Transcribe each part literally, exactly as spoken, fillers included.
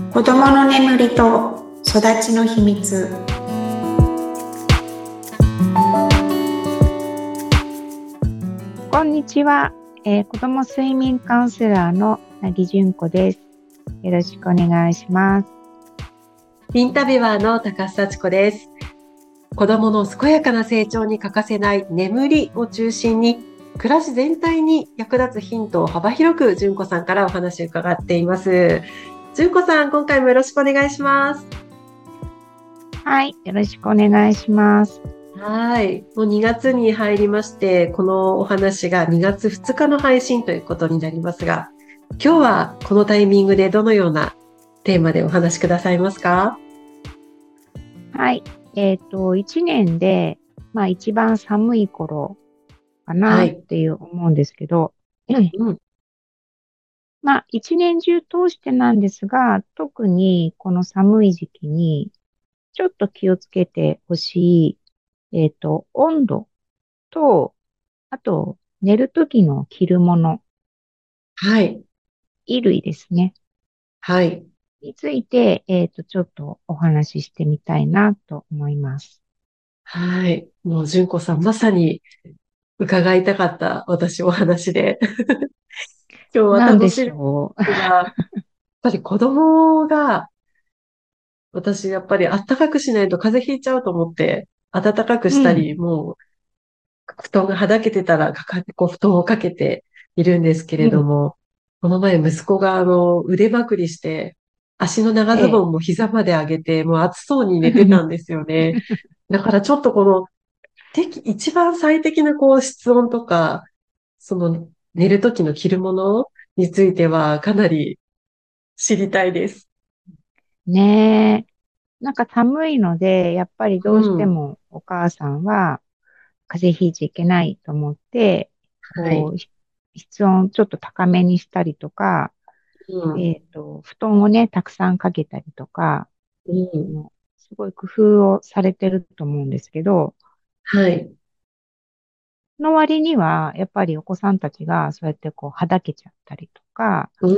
子どもの眠りと育ちの秘密。 こんにちは、えー、子ども睡眠カウンセラーのなぎじゅんこです。よろしくお願いします。 インタビュアーの高須幸子です。子どもの健やかな成長に欠かせない眠りを中心に、暮らし全体に役立つヒントを幅広くじゅんこさんからお話を伺っています。じゅんこさん、今回もよろしくお願いします。 はい、よろしくお願いします。 はい、もうにがつに入りまして、このお話がにがつふつかの配信ということになりますが、今日はこのタイミングでどのようなテーマでお話しくださいますか？ はい、えっと、いちねんで、まあ一番寒い頃かなっはい。 ていう思うんですけど、 うん。 まあ一年中通してなんですが、特にこの寒い時期にちょっと気をつけてほしい、えっと、温度と、あと寝る時の着るもの、 はい。 衣類ですね。 はい。 について、えっと、ちょっとお話ししてみたいなと思います。 はい。もう、純子さん、まさに伺いたかった私お話で。今日はなんで楽しみしょですが、やっぱり子供が、私やっぱり暖かくしないと風邪ひいちゃうと思って、暖かくう。うん、 したり、もう布団がはだけてたらかかって、こう布団をかけているんですけれうん、 ども、この前息子があの腕まくりして、足の長ええ。 ズボンも膝まで上げて、もう暑そうに寝てたんですよね。だからちょっとこの適、一番最適なこう室温とか、その寝る時の着るものについてはかなり知りたいです。 ねえ。なんか寒いので、やっぱりどうしうん。 てもお母さんは風邪ひいちゃいけないと思って、 はい。 こう、ひ室温ちょっと高めにしたりとか、 うん。 えっと、布団をね、たくさんかけたりとか、 うん。 あのすごい工夫をされてると思うんですけど、 はい。 の割には、やっぱりお子さんたちがそうやってこう、はだけちゃったりとか、 うん。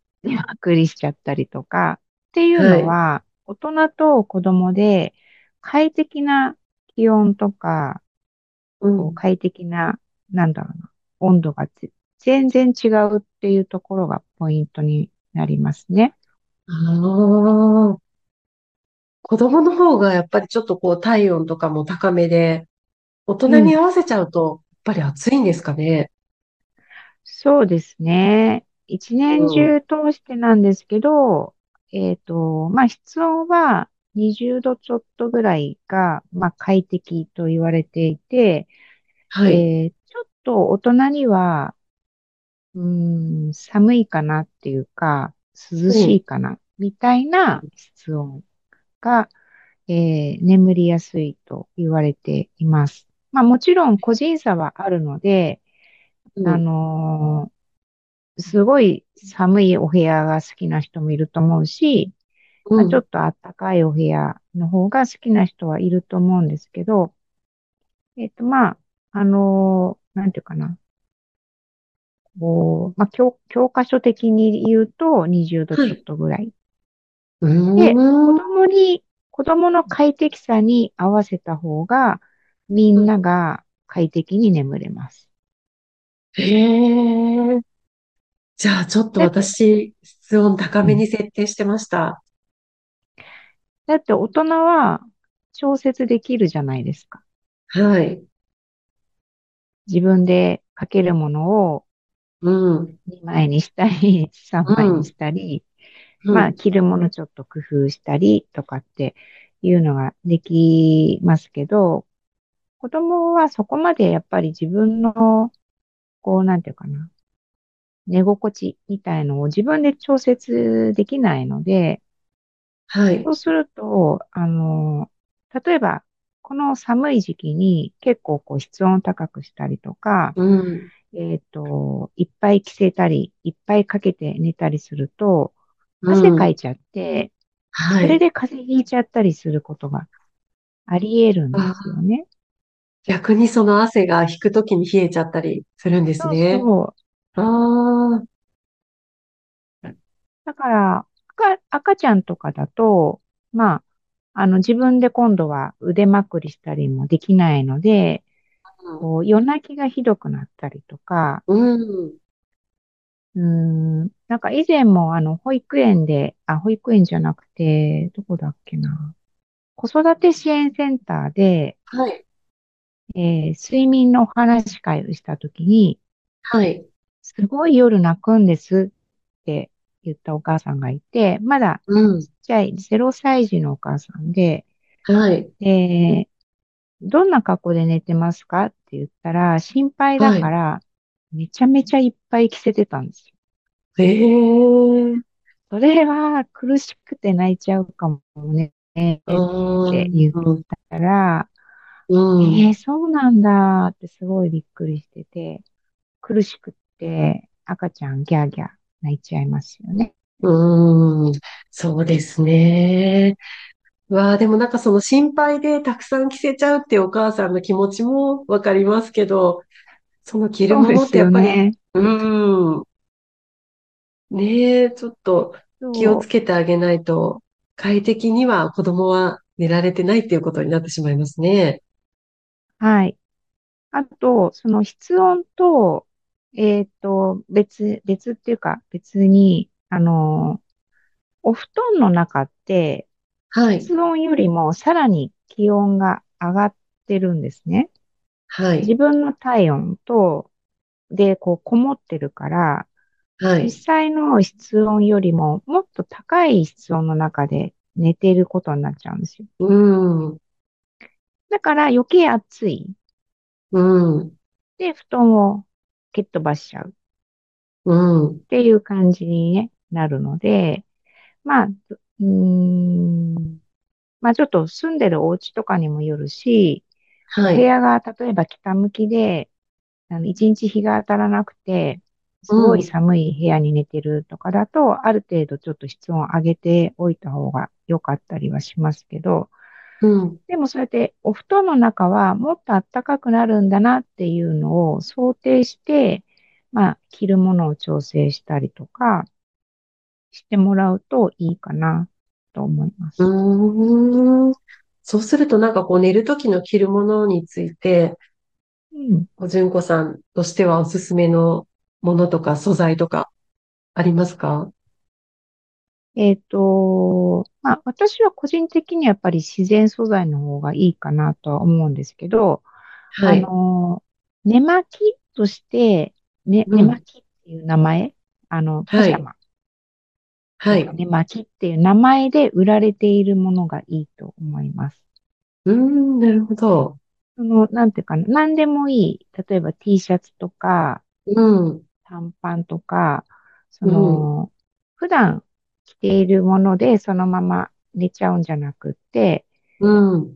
寝まくりしちゃったりとか、っていうはい。 のは、大人と子供で快適な気温とか、こううん。 快適な、なんだろうな、温度がぜ全然違うっていうところがポイントになりますね。 ああ、子供の方がやっぱりちょっとこう体温とかも高めで、大人にうん。 合わせちゃうと、やっぱり暑いんですかね。 そうですね。一年うん。 中通してなんですけど、えっと、まあ、室温はにじゅうどちょっとぐらいが、まあ、快適と言われていて、 はい。 えーちょっと大人には、うーん、寒いかなっていうか、涼うん。 しいかな、みたいな室温が、えー眠りやすいと言われています。まあもちろん個人差はあるので、あうん。 のーすごい寒いお部屋が好きな人もいると思うし、まあ、ちょっうん。 と暖かいお部屋の方が好きな人はいると思うんですけど、えっと、まあ、あのーなんていうかな。こう、まあ、教、教科書的に言うとにじゅうどちょっはい。 とぐらい。 うーで、子ん。 供に、子供の快適さに合わせた方が、みんなが快適に眠れます。 へえ。じゃあ、ちょっとだって、 私、室温高うん。 めに設定してました。 だって大人は調節できるじゃないですか。 はい。 自分でかけるものをうん。 にまいにしたり、3 う枚にしん。 たり、まあ、 うん。 着るものちょっと工夫したりとかっていうのができますけど、子供はそこまでやっぱり自分の、こう、なんていうかな、寝心地みたいのを自分で調節できないので、 はい。 そうすると、あの、例えば、この寒い時期に結構こう室温を高くしたりとか、 うん。 えっと、いっぱい着せたり、いっぱいかけて寝たりすると、 うん。 汗かいちゃって、 はい。 それで風邪ひいちゃったりすることがあり得るんですよあ、 ね。 逆にその汗が引くときに冷えちゃったりするんですそうね。 そう。 ああ、 だから、 赤、赤ちゃんとかだと、まあ、あの、自分で今度は腕まくりしたりもできないので、こう、夜泣きがひどくなったりとか、 うん。 うーん、なんか以前もあの、保育園で、あ、保育園じゃなくて、どこだっけな。子育て支援センターで、 はい。 えー睡眠のお話し会をしたときに、 はい。 すごい夜泣くんですって言ったお母さんがいて、まだうん。 ちっちゃいゼロさい児のお母さんで、 はい。 で、どんな格好で寝てますかって言ったら、心配だはい。 から、めちゃめちゃいっぱい着せてたんですよ。 ええ。 それは苦しくて泣いちゃうかもね、っうて言っーん。 たら、 うん。 えー、そうなんだってすごいびっくりしてて、苦しくって赤ちゃんギャーギャー泣いちゃいますよね。 うーん。そうですね。わあ、でもなんかその心配でたくさん着せちゃうっていうお母さんの気持ちもわかりますけど、その着るものっそうですてやっぱり、 よね。 うーん。ねえ、ちょっと気をつそう。 けてあげないと、快適には子供は寝られてないっていうことになってしまいますね。 はい。あと、その室温と、えっと、別、別っていうか、別に、あの、お布団の中って、 はい。 室温よりもさらに気温が上がってるんですね。 はい。 自分の体温と、で、こう、こもってるから、 はい。 実際の室温よりももっと高い室温の中で寝ていることになっちゃうんですよ。 うーん。 だから余計暑い。 うん。 で、布団を蹴っ飛ばしちゃうっうん。 ていう感じに、ね、なるので、まあ、うーん、まあちょっと住んでるお家とかにもよるし、おはい。 部屋が例えば北向きで、あの、一日日が当たらなくて、 うすごいん。 寒い部屋に寝てるとかだと、ある程度ちょっと室温を上げておいた方が良かったりはしますけど、 うん。 でもそうやってお布団の中はもっと暖かくなるんだなっていうのを想定して、まあ、着るものを調整したりとかしてもらうといいかなと思います。 うーん。そうするとなんかこう寝るときの着るものについて、 うん。 お純子さんとしてはおすすめのものとか素材とかありますか？ えっと、まあ、私は個人的にはやっぱり自然素材の方がいいかなとは思うんですけど、あはい。 の、寝巻きとして、ね、寝うん。 巻きっていう名前、あの、パはい。 ジャマとかはい。 寝巻きっていう名前で売られているものがいいと思います。 うーん、なるほど。 その、なんていうかな、何でもいい。例えば T シャツとか、 うん。 短パンとか、そうん。 の、普段着ているものでそのまま寝ちゃうんじゃなくって、 うん。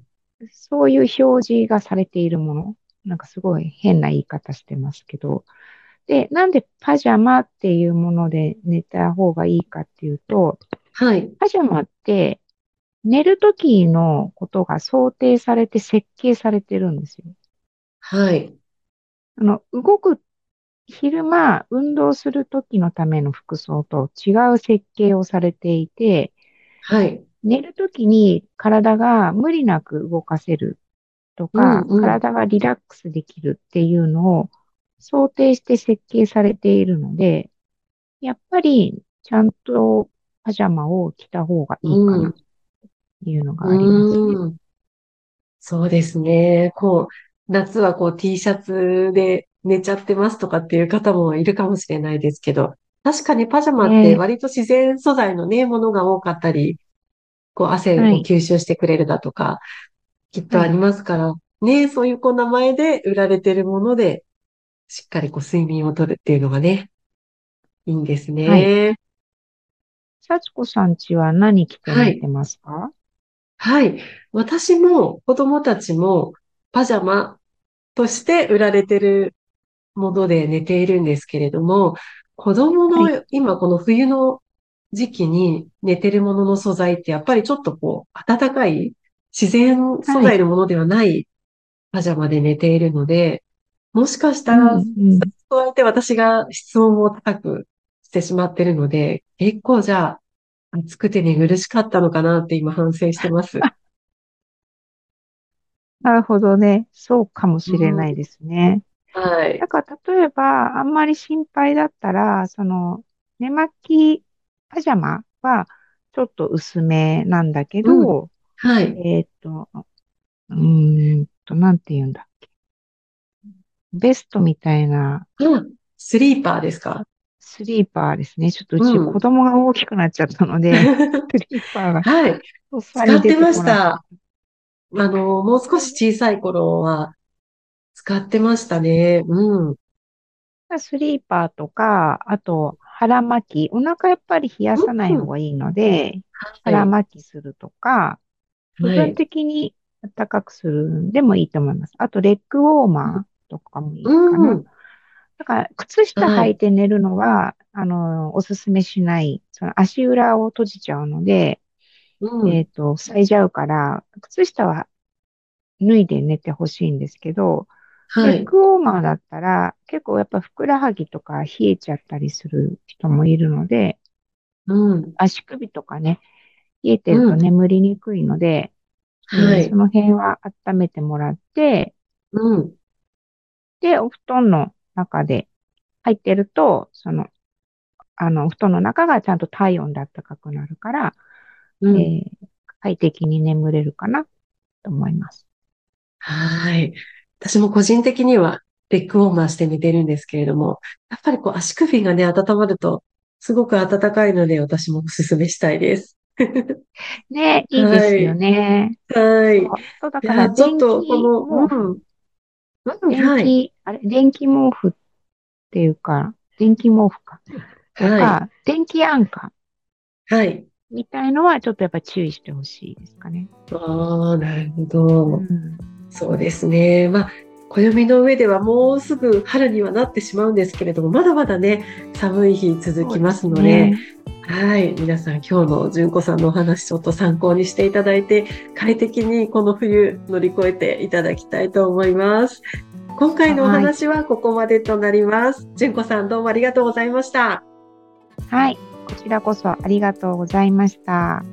そういう表示がされているもの。なんかすごい変な言い方してますけど。で、なんでパジャマっていうもので寝た方がいいかっていうと、 はい。 パジャマって寝るときのことが想定されて設計されてるんですよ。 はい。 あの、動く、昼間運動するときのための服装と違う設計をされていて、 はい。 寝るときに体が無理なく動かせるとうん。 か、 うん。 体がリラックスできるっていうのを想定して設計されているので、やっぱりちゃんとパジャマを着た方がいいかなうん。 っていうのがありますね。 うん。そうですね。こう、夏はこう T シャツで寝ちゃってますとかっていう方もいるかもしれないですけど、確かにパジャマってね割と自然素材のね、ものが多かったり、こうえ。 汗をはい。 吸収してくれるだとか、きっとありはい。 ますから、ね、そういうこう名前で売られてるもので、しっかりこう睡眠をとるっていうのがね、いいんですはい。 ね。 幸子さんちは何着てはい。 寝てますか？ はい。私も子供たちもパジャマとして売られてるもので寝ているんですけれども、子供はい。 の今この冬の時期に寝てるものの素材ってやっぱりちょっとこう暖かい自然素はい。 材のものではないパジャマで寝ているので、もしかしうん、 たら、 うん。 加えて私が室温を高くしてしまっているので、結構じゃあ暑くて寝苦しかったのかなって今反省してます。 なるほどね。そうかもしれうん、 ないですね。 はい。 だから例えば、あんまり心配だったら、その、寝巻きパジャマはちょっと薄めなんだけうん、 ど、 はい。 えっと、うーんと、なんて言うんだ。ベストみたいなあ、スリーパーですか？ スリーパーですね。ちょっとううち子ん。 供が大きくなっちゃったので、スリーパーがはい。 とっさに出て使ってまこなくて。 した。あの、もう少し小さい頃は使ってましたね。うん。 スリーパーとか、あと腹巻き、お腹やっぱり冷やさないうん。 方がいいので、 はい。 腹巻きするとか、部分はい。 的に暖かくするんでもいいと思います。あと、レッグウォーマーとかもいいかな。 うん。 だから、靴下履いはい。 て寝るのは、あの、おすすめしない。その足裏を閉じちゃうので、 うん。 えっと、塞いじゃうから、靴下は脱いで寝てほしいんですけど、レはい。 ッグウォーマーだったら、結構やっぱふくらはぎとか冷えちゃったりする人もいるので、 うん。 足首とかね、冷えてるうん。 と眠りにくいので、えはい。 ーその辺は温めてもらって、 うん。 で、お布団の中で入ってると、その、あの、お布団の中がちゃんと体温で暖かくなるから、 うん。 えー快適に眠れるかなと思います。 はい。私も個人的にはレッグウォーマーして寝てるんですけれども、やっぱりこう足首がね、温まるとすごく暖かいので私もお勧めしたいです。 ね、いいですよはい。 ね。 はい。 そう。そうだから、 いや、ちょっ電とこの、 気毛布、 うん。うん、はい。 電気、あれ、電気毛布っていうか、電気毛布か。とはい。 か、電気安価はい。 みたいのはちょっとやっぱ注意してほしいですかね。 ああ、なるほうど。 ん。 そうですね。まあ、暦の上ではもうすぐ春にはなってしまうんですけれども、まだまだね、寒い日続きまそうですすので、 ね。 はい。皆さん今日の純子さんのお話ちょっと参考にしていただいて、快適にこの冬乗り越えていただきたいと思います。今回のおはい。 話はここまでとなります。純子さんどうもありがとうございました。 はい。こちらこそありがとうございました。